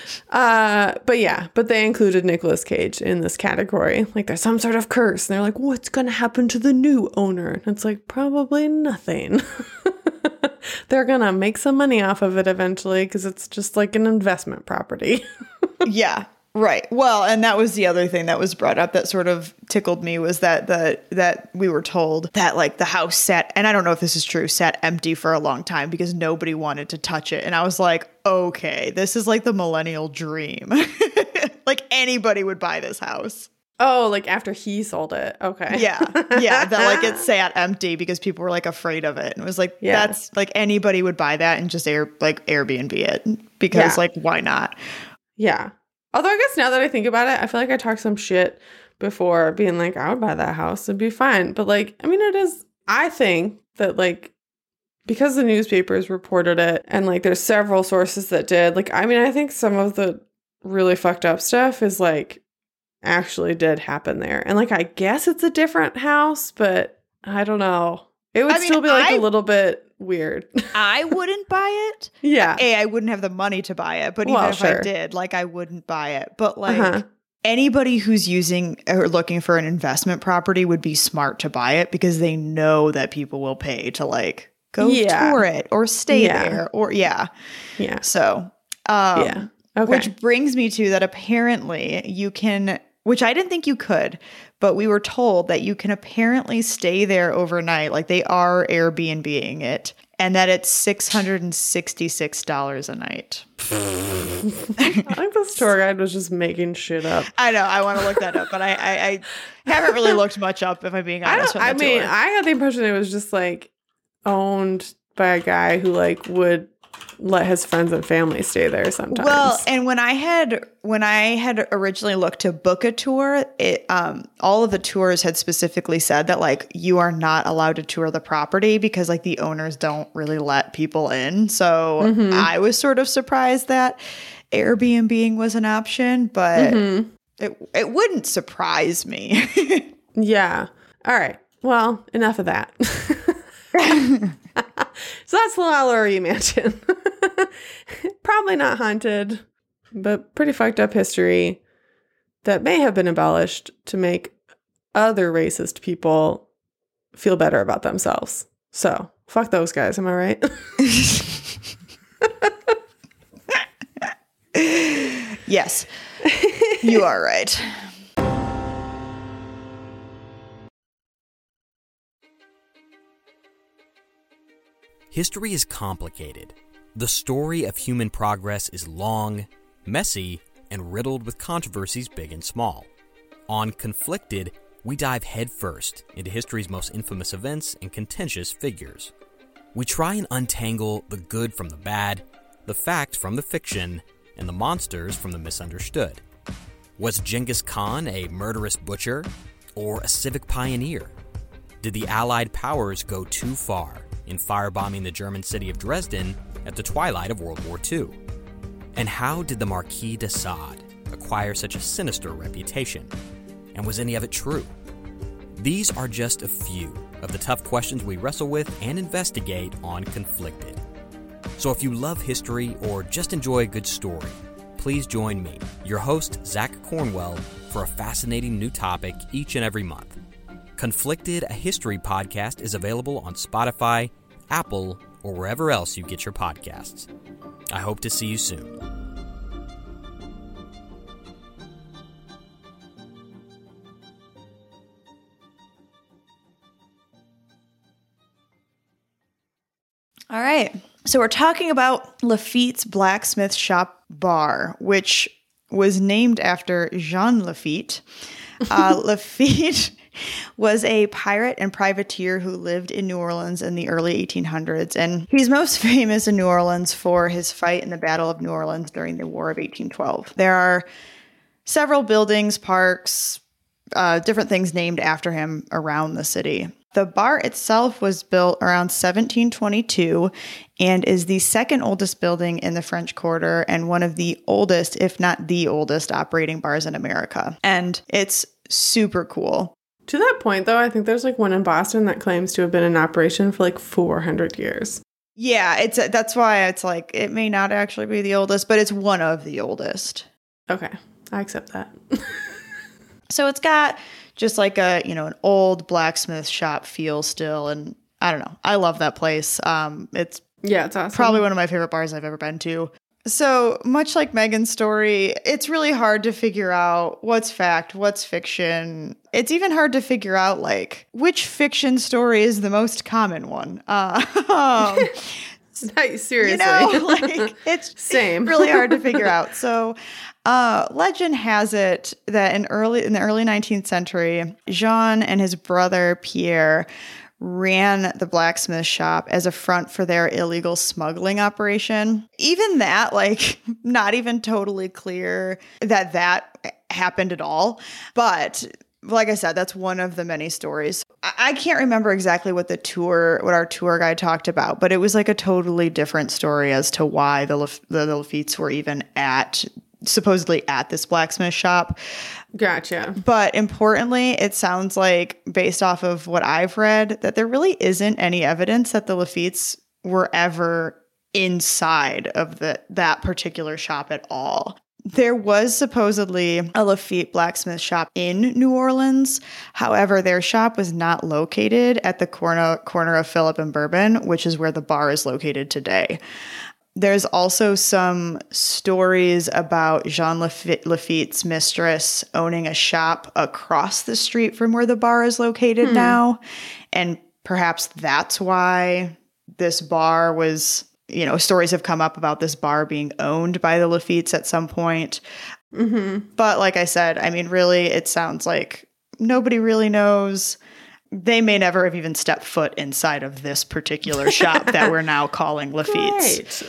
But they included Nicolas Cage in this category. Like there's some sort of curse and they're like, what's going to happen to the new owner? And it's like, probably nothing. They're going to make some money off of it eventually because it's just like an investment property. Yeah. Right. Well, and that was the other thing that was brought up that sort of tickled me was that we were told that like the house sat, and I don't know if this is true, sat empty for a long time because nobody wanted to touch it. And I was like, okay, this is like the millennial dream. Like anybody would buy this house. Oh, like after he sold it. Okay. Yeah. Yeah. That like it sat empty because people were like afraid of it. And it was like, that's like anybody would buy that and just Airbnb it because like, why not? Yeah. Although I guess now that I think about it, I feel like I talked some shit before being like, I would buy that house. It'd be fine. But like, I mean, I think that like, because the newspapers reported it and like there's several sources that did, like, I mean, I think some of the really fucked up stuff is like actually did happen there. And like, I guess it's a different house, but I don't know. It would still be like a little bit weird. I wouldn't buy it. Yeah. I wouldn't have the money to buy it, but even if I did, like I wouldn't buy it. But like anybody who's using or looking for an investment property would be smart to buy it because they know that people will pay to like go tour it or stay there or So, Okay. Which brings me to that apparently you can, which I didn't think you could, but we were told that you can apparently stay there overnight. Like they are Airbnb-ing it, and that it's $666 a night. I think this tour guide was just making shit up. I know. I want to look that up, but I haven't really looked much up, if I'm being honest. I got the impression it was just like owned by a guy who like would let his friends and family stay there sometimes. Well, and when I had originally looked to book a tour, all of the tours had specifically said that like you are not allowed to tour the property because like the owners don't really let people in. So I was sort of surprised that Airbnb was an option, but it wouldn't surprise me. Yeah. All right. Well, enough of that. So that's the Lalaurie Mansion. Probably not haunted, but pretty fucked up history that may have been embellished to make other racist people feel better about themselves. So fuck those guys, am I right? Yes, you are right. History is complicated. The story of human progress is long, messy, and riddled with controversies big and small. On Conflicted, we dive headfirst into history's most infamous events and contentious figures. We try and untangle the good from the bad, the fact from the fiction, and the monsters from the misunderstood. Was Genghis Khan a murderous butcher or a civic pioneer? Did the Allied powers go too far in firebombing the German city of Dresden at the twilight of World War II? And how did the Marquis de Sade acquire such a sinister reputation? And was any of it true? These are just a few of the tough questions we wrestle with and investigate on Conflicted. So if you love history or just enjoy a good story, please join me, your host, Zach Cornwell, for a fascinating new topic each and every month. Conflicted, a history podcast, is available on Spotify, Apple, or wherever else you get your podcasts. I hope to see you soon. All right. So we're talking about Lafitte's Blacksmith Shop Bar, which was named after Jean Lafitte. Lafitte was a pirate and privateer who lived in New Orleans in the early 1800s. And he's most famous in New Orleans for his fight in the Battle of New Orleans during the War of 1812. There are several buildings, parks, different things named after him around the city. The bar itself was built around 1722 and is the second oldest building in the French Quarter and one of the oldest, if not the oldest, operating bars in America. And it's super cool. To that point, though, I think there's like one in Boston that claims to have been in operation for like 400 years. Yeah, that's why it's like it may not actually be the oldest, but it's one of the oldest. Okay, I accept that. So it's got just like an old blacksmith shop feel still, and I don't know. I love that place. It's awesome. Probably one of my favorite bars I've ever been to. So much like Megan's story, it's really hard to figure out what's fact, what's fiction. It's even hard to figure out like which fiction story is the most common one. Seriously, it's same. really hard to figure out. So legend has it that in the early 19th century, Jean and his brother Pierre ran the blacksmith shop as a front for their illegal smuggling operation. Even that, not even totally clear that happened at all. But like I said, that's one of the many stories. I can't remember exactly what our tour guide talked about, but it was like a totally different story as to why the Lafittes were even supposedly at this blacksmith shop. Gotcha. But importantly, it sounds like, based off of what I've read, that there really isn't any evidence that the Lafittes were ever inside of that particular shop at all. There was supposedly a Lafitte blacksmith shop in New Orleans. However, their shop was not located at the corner of Phillip and Bourbon, which is where the bar is located today. There's also some stories about Jean Lafitte's mistress owning a shop across the street from where the bar is located now. And perhaps that's why this bar was, stories have come up about this bar being owned by the Lafittes at some point. But like I said, I mean, really, it sounds like nobody really knows. They may never have even stepped foot inside of this particular shop that we're now calling Lafitte's.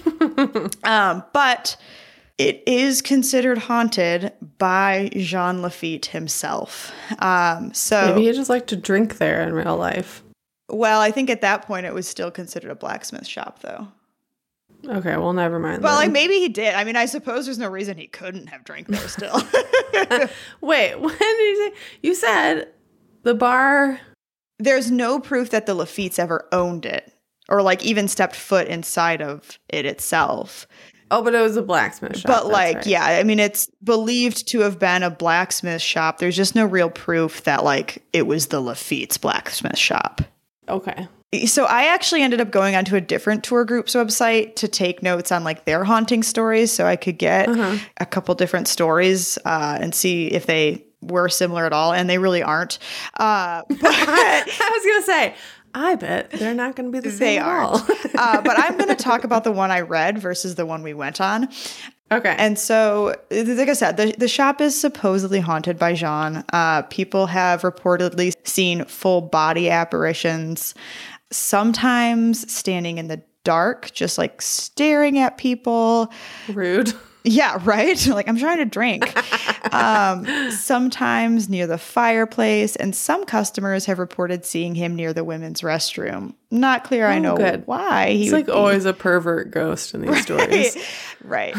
But it is considered haunted by Jean Lafitte himself. So maybe he just liked to drink there in real life. Well, I think at that point it was still considered a blacksmith shop, though. Okay, well, never mind. Well, then. like maybe he did. I mean, I suppose there's no reason he couldn't have drank there still. Wait, when did you say? You said the bar. There's no proof that the Lafittes ever owned it or like even stepped foot inside of it itself. Oh, but it was a blacksmith shop. But like, right. yeah, I mean, it's believed to have been a blacksmith shop. There's just no real proof that like it was the Lafitte's blacksmith shop. Okay. So I actually ended up going onto a different tour group's website to take notes on like their haunting stories so I could get a couple different stories and see if they were similar at all. And they really aren't. But I was going to say, I bet they're not going to be the same. They at all. aren't. But I'm going to talk about the one I read versus the one we went on. Okay. And so, like I said, the shop is supposedly haunted by Jean. People have reportedly seen full body apparitions, sometimes standing in the dark, just like staring at people. Rude. Yeah, right? Like, I'm trying to drink. Sometimes near the fireplace, and some customers have reported seeing him near the women's restroom. Not clear, I know why. He's like always a pervert ghost in these stories. Right.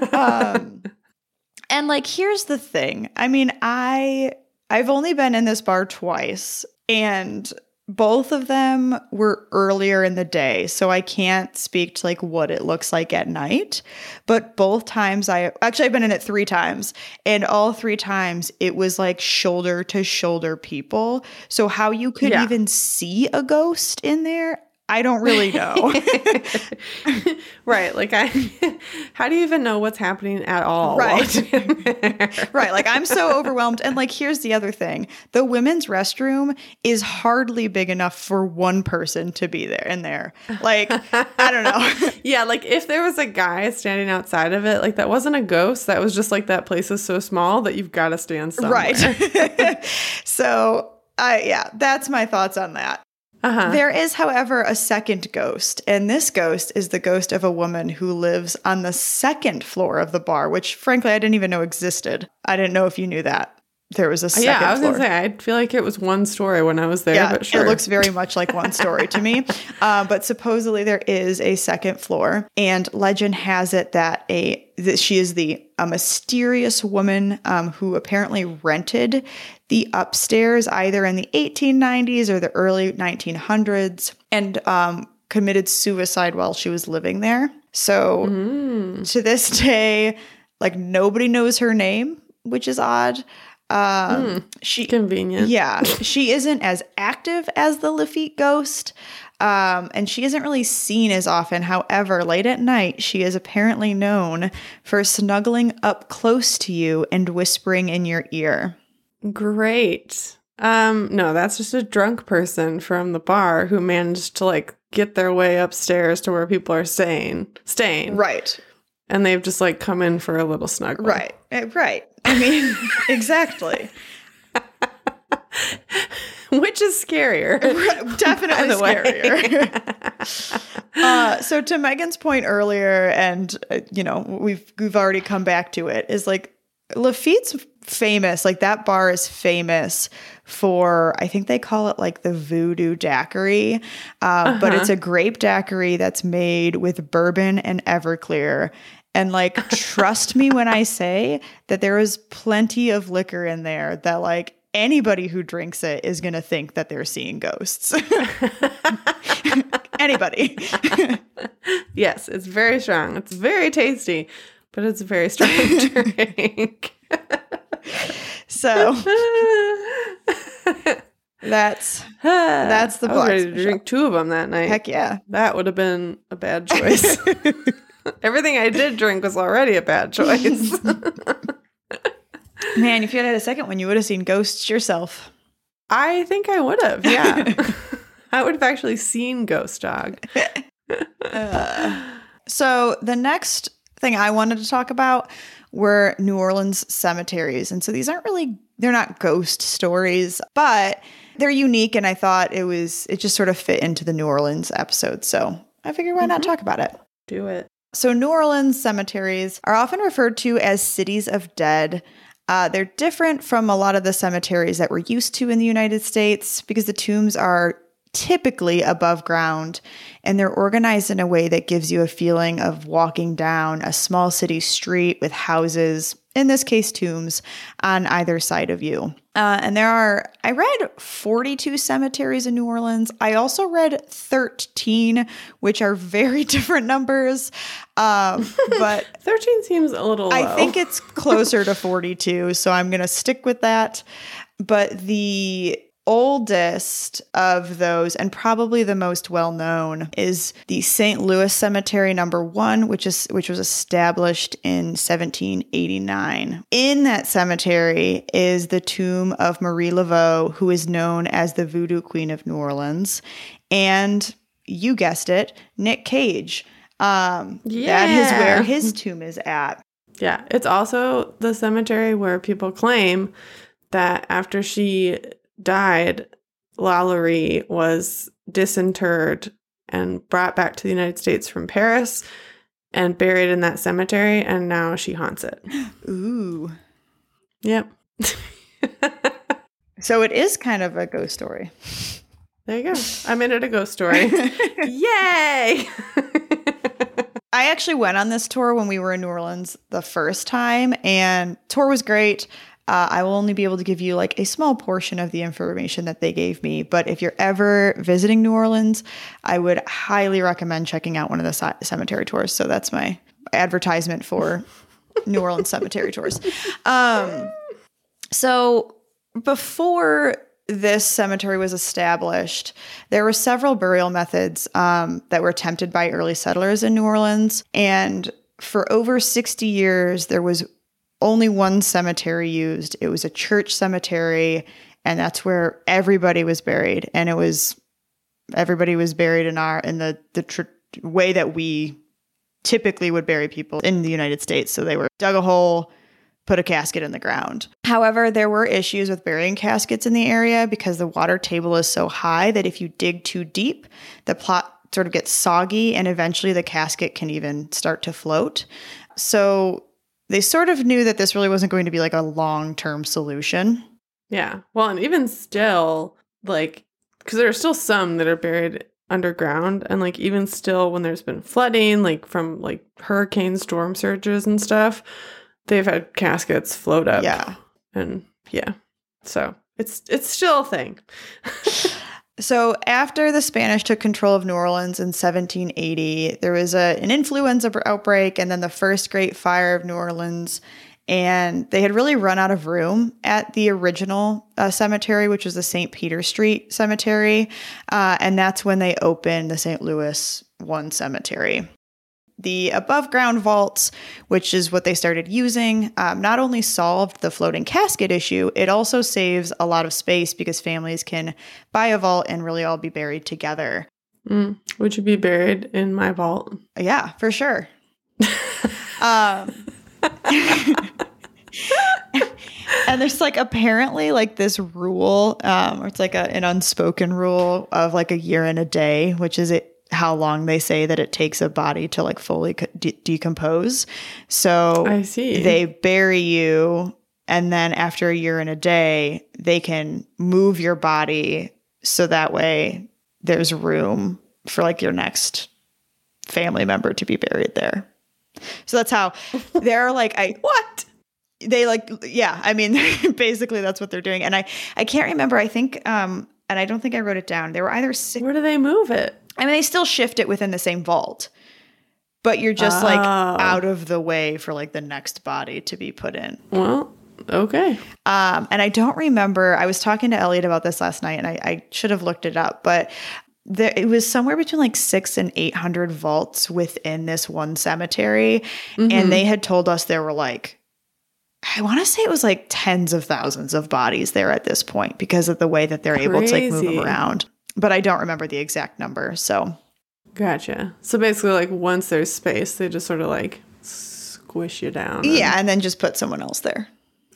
And like, here's the thing. I mean, I've only been in this bar twice, and both of them were earlier in the day, so I can't speak to like what it looks like at night. But both times I've been in it 3 times, and all 3 times it was like shoulder to shoulder people. So how you could even see a ghost in there, I don't really know. Right. Like, how do you even know what's happening at all? Right. Right. Like, I'm so overwhelmed. And like, here's the other thing. The women's restroom is hardly big enough for one person to be there in there. Like, I don't know. Yeah. Like, if there was a guy standing outside of it, like that wasn't a ghost. That was just like, that place is so small that you've got to stand somewhere. Right. So, that's my thoughts on that. There is, however, a second ghost, and this ghost is the ghost of a woman who lives on the 2nd floor of the bar, which, frankly, I didn't even know existed. I didn't know if you knew that. There was a second floor. Yeah, I was going to say, I feel like it was one story when I was there, yeah, but sure. It looks very much like one story to me. But supposedly there is a 2nd floor, and legend has it that she is a mysterious woman who apparently rented the upstairs either in the 1890s or the early 1900s and committed suicide while she was living there. So to this day, like, nobody knows her name, which is odd. Convenient. Yeah. She isn't as active as the Lafitte ghost. And she isn't really seen as often. However, late at night, she is apparently known for snuggling up close to you and whispering in your ear. Great. No, that's just a drunk person from the bar who managed to like get their way upstairs to where people are staying. Right. And they've just like come in for a little snuggle. Right. I mean, exactly. Which is scarier. Definitely scarier. So to Megan's point earlier, and we've already come back to it, is like Lafitte's famous, like that bar is famous for, I think they call it like the voodoo daiquiri, but it's a grape daiquiri that's made with bourbon and Everclear. And like, trust me when I say that there is plenty of liquor in there that like anybody who drinks it is going to think that they're seeing ghosts. Anybody. Yes, it's very strong. It's very tasty, but it's a very strong drink. So that's the I was ready to drink 2 of them that night. Heck yeah. That would have been a bad choice. Everything I did drink was already a bad choice. Man, if you had a second one, you would have seen ghosts yourself. I think I would have, yeah. I would have actually seen Ghost Dog. So the next thing I wanted to talk about were New Orleans cemeteries. And so these aren't really, they're not ghost stories, but they're unique. And I thought it just sort of fit into the New Orleans episode. So I figured why not talk about it? Do it. So New Orleans cemeteries are often referred to as cities of dead. They're different from a lot of the cemeteries that we're used to in the United States because the tombs are typically above ground and they're organized in a way that gives you a feeling of walking down a small city street with houses, in this case tombs, on either side of you. And I read 42 cemeteries in New Orleans. I also read 13, which are very different numbers. But 13 seems a little low. I think it's closer to 42, so I'm going to stick with that. But the oldest of those, and probably the most well-known, is the St. Louis Cemetery number 1, which was established in 1789. In that cemetery is the tomb of Marie Laveau, who is known as the Voodoo Queen of New Orleans, and you guessed it, Nick Cage. That is where his tomb is at. Yeah, it's also the cemetery where people claim that after she died, Lalaurie was disinterred and brought back to the United States from Paris and buried in that cemetery, and now she haunts it. Ooh. Yep. So it is kind of a ghost story. There you go. I made it a ghost story. Yay! I actually went on this tour when we were in New Orleans the first time, and tour was great. I will only be able to give you like a small portion of the information that they gave me. But if you're ever visiting New Orleans, I would highly recommend checking out one of the cemetery tours. So that's my advertisement for New Orleans cemetery tours. So before this cemetery was established, there were several burial methods that were attempted by early settlers in New Orleans. And for over 60 years, there was only one cemetery used. It was a church cemetery, and that's where everybody was buried. And everybody was buried in the way that we typically would bury people in the United States. So they were dug a hole, put a casket in the ground. However, there were issues with burying caskets in the area because the water table is so high that if you dig too deep, the plot sort of gets soggy, and eventually the casket can even start to float. So they sort of knew that this really wasn't going to be like a long-term solution. Yeah. Well, and even still, like, because there are still some that are buried underground, and like even still when there's been flooding, like from like hurricane storm surges and stuff, they've had caskets float up. Yeah. And yeah. So it's still a thing. So after the Spanish took control of New Orleans in 1780, there was an influenza outbreak and then the first Great Fire of New Orleans. And they had really run out of room at the original cemetery, which was the St. Peter Street Cemetery. And that's when they opened the St. Louis One Cemetery. The above ground vaults, which is what they started using, not only solved the floating casket issue, it also saves a lot of space because families can buy a vault and really all be buried together. Would you be buried in my vault? Yeah, for sure. And there's like apparently like this rule, or it's like an unspoken rule of like a year and a day, which is how long they say that it takes a body to like fully decompose. So I see. They bury you, and then after a year and a day, they can move your body so that way there's room for like your next family member to be buried there. So that's how they're like, what? They like, yeah, I mean, basically that's what they're doing. And I can't remember. I think, and I don't think I wrote it down. There were either six. Where do they move it? I mean, they still shift it within the same vault, but you're just like out of the way for like the next body to be put in. Well, okay. And I don't remember, I was talking to Elliot about this last night and I should have looked it up, but it was somewhere between like 600 and 800 vaults within this one cemetery. And they had told us there were like, I want to say it was like tens of thousands of bodies there at this point because of the way that they're able to like move them around. But I don't remember the exact number. So gotcha. So basically, like once there's space, they just sort of like squish you down. Yeah, and then just put someone else there.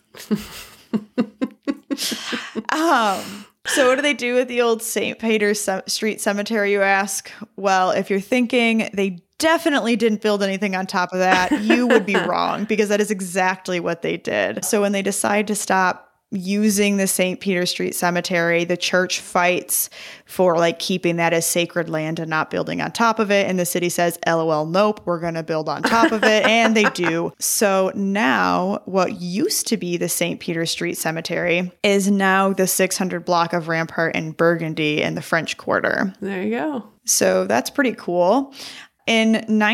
So what do they do with the old St. Peter's Street Cemetery, you ask? Well, if you're thinking they definitely didn't build anything on top of that, you would be wrong, because that is exactly what they did. So when they decide to stop using the St. Peter Street Cemetery, the church fights for like keeping that as sacred land and not building on top of it. And the city says, LOL, nope, we're going to build on top of it. And they do. So now what used to be the St. Peter Street Cemetery is now the 600 block of Rampart and Burgundy in the French Quarter. There you go. So that's pretty cool. In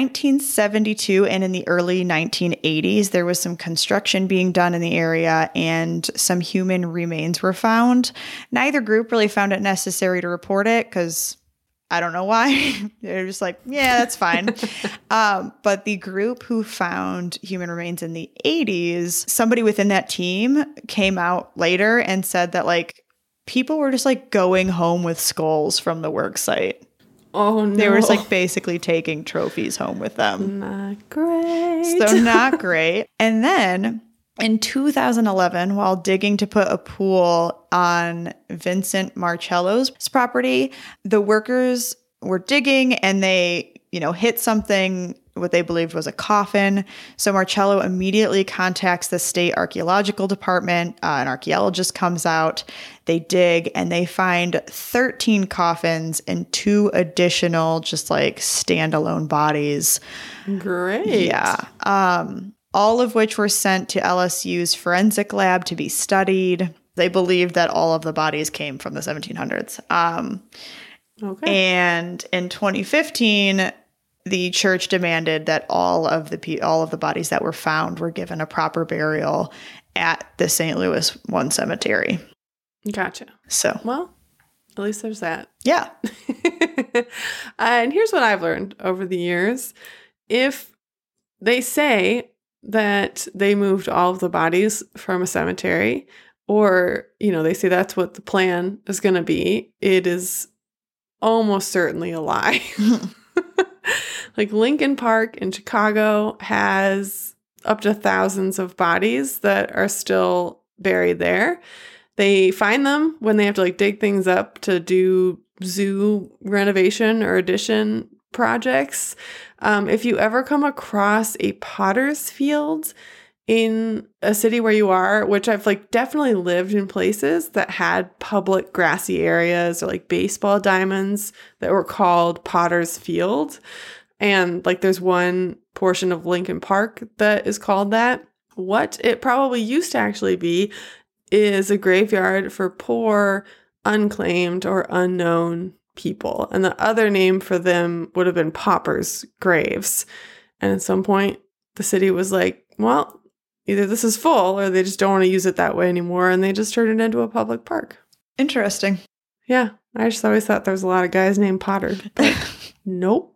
1972 and in the early 1980s, there was some construction being done in the area and some human remains were found. Neither group really found it necessary to report it because I don't know why. They're just like, yeah, that's fine. But the group who found human remains in the 80s, somebody within that team came out later and said that like people were just like going home with skulls from the work site. Oh, no. They were just like basically taking trophies home with them. Not great. So not great. And then in 2011, while digging to put a pool on Vincent Marcello's property, the workers were digging and they, hit something, what they believed was a coffin. So Marcello immediately contacts the state archaeological department. An archaeologist comes out. They dig and they find 13 coffins and 2 additional just like standalone bodies. Great. Yeah. All of which were sent to LSU's forensic lab to be studied. They believed that all of the bodies came from the 1700s. Okay. And in 2015, the church demanded that all of the bodies that were found were given a proper burial at the St. Louis One Cemetery. Gotcha. So, well, at least there's that. Yeah. And here's what I've learned over the years. If they say that they moved all of the bodies from a cemetery, or, they say that's what the plan is going to be, it is almost certainly a lie. Like Lincoln Park in Chicago has up to thousands of bodies that are still buried there. They find them when they have to like dig things up to do zoo renovation or addition projects. If you ever come across a potter's field in a city where you are, which I've like definitely lived in places that had public grassy areas or like baseball diamonds that were called Potter's Field. And like there's one portion of Lincoln Park that is called that. What it probably used to actually be is a graveyard for poor, unclaimed, or unknown people. And the other name for them would have been paupers' graves. And at some point, the city was like, well, either this is full or they just don't want to use it that way anymore. And they just turned it into a public park. Interesting. Yeah. I just always thought there was a lot of guys named Potter. But nope.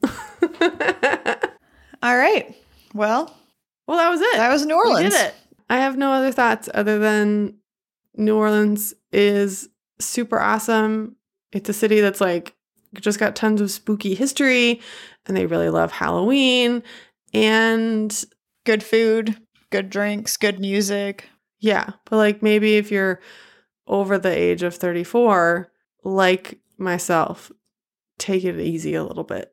All right. Well, that was it. That was New Orleans. We did it. I have no other thoughts other than New Orleans is super awesome. It's a city that's like just got tons of spooky history and they really love Halloween and good food, good drinks, good music. Yeah. But like maybe if you're over the age of 34, like myself, take it easy a little bit.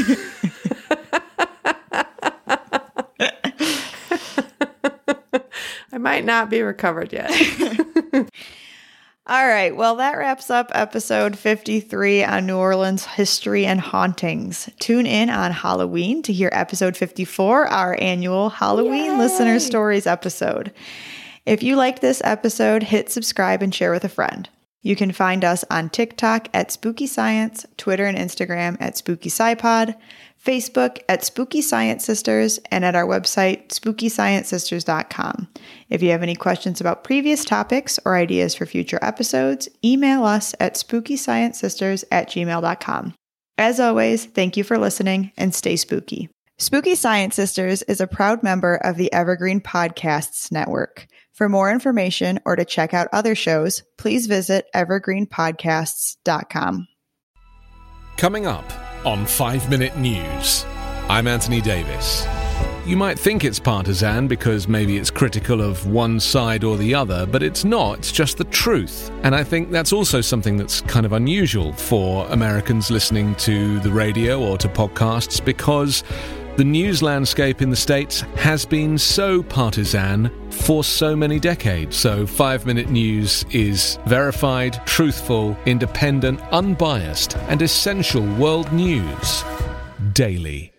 I might not be recovered yet. All right. Well, that wraps up episode 53 on New Orleans history and hauntings. Tune in on Halloween to hear episode 54, our annual Halloween Listener Stories episode. If you liked this episode, hit subscribe and share with a friend. You can find us on TikTok at Spooky Science, Twitter and Instagram at Spooky SciPod, Facebook at Spooky Science Sisters, and at our website, SpookyScienceSisters.com. If you have any questions about previous topics or ideas for future episodes, email us at SpookyScienceSisters@gmail.com. As always, thank you for listening and stay spooky. Spooky Science Sisters is a proud member of the Evergreen Podcasts Network. For more information or to check out other shows, please visit evergreenpodcasts.com. Coming up on 5 Minute News, I'm Anthony Davis. You might think it's partisan because maybe it's critical of one side or the other, but it's not. It's just the truth. And I think that's also something that's kind of unusual for Americans listening to the radio or to podcasts, because the news landscape in the States has been so partisan for so many decades. So 5 Minute News is verified, truthful, independent, unbiased, and essential world news daily.